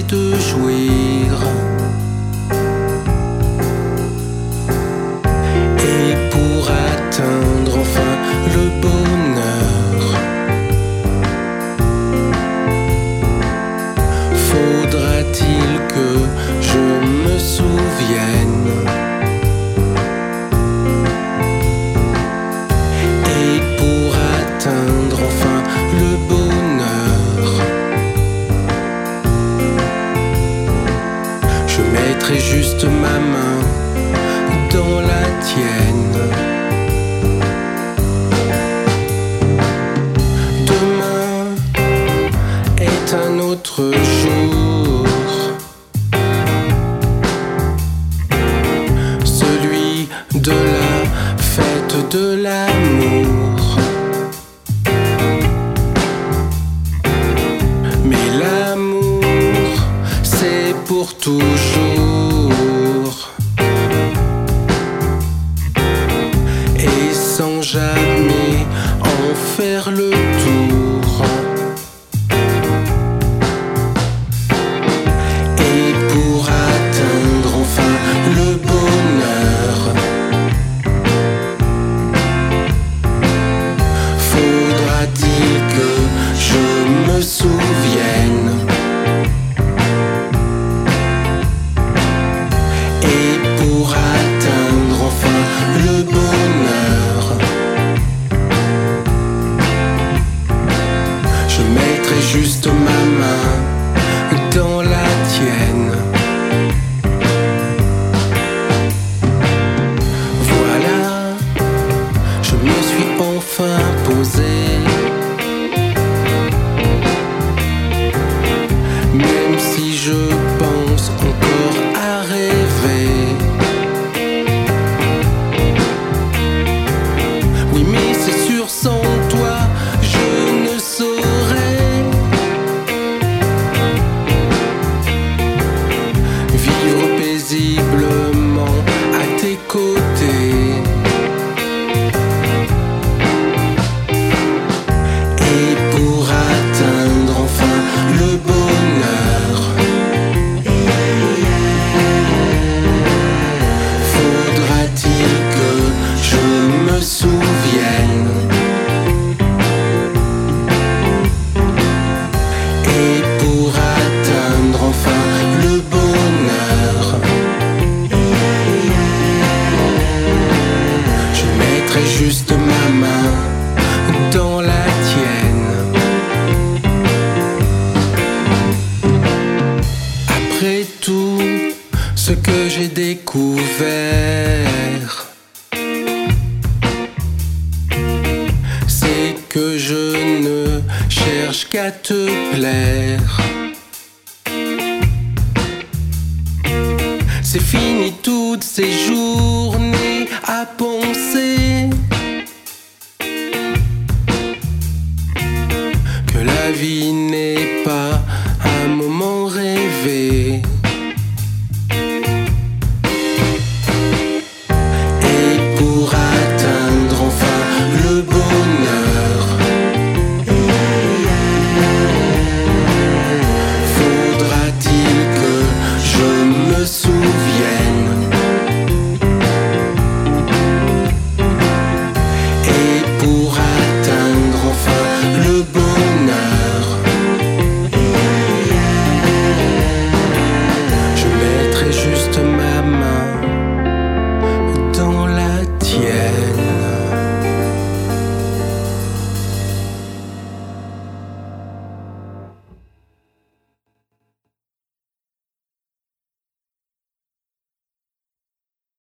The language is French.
de jouir. Et pour atteindre enfin le bonheur, faudra-t-il que je me souvienne? Et pour atteindre enfin le bonheur, je mettrai juste ma main dans la tienne. Demain est un autre jour, celui de la fête de l'amour. Mais l'amour, c'est pour toujours, et sans jamais en faire le tour. Et pour atteindre enfin le bonheur, faudra-t-il que je me souvienne? Et pour atteindre enfin le bonheur, je mettrai juste ma main dans la tienne. Voilà, je me suis enfin posé, même si je pense encore à rêver. Oui, mais c'est sûr, sans toi, je ne saurais vivre paisiblement à tes côtés. Et pour atteindre enfin le bonheur, faudra-t-il que je me souvienne? Et pour atteindre enfin le bonheur, je mettrai juste ma main dans la tienne. Après tout ce que j'ai découvert, c'est que je ne cherche qu'à te plaire. C'est fini toutes ces journées à penser que la vie n'est pas un moment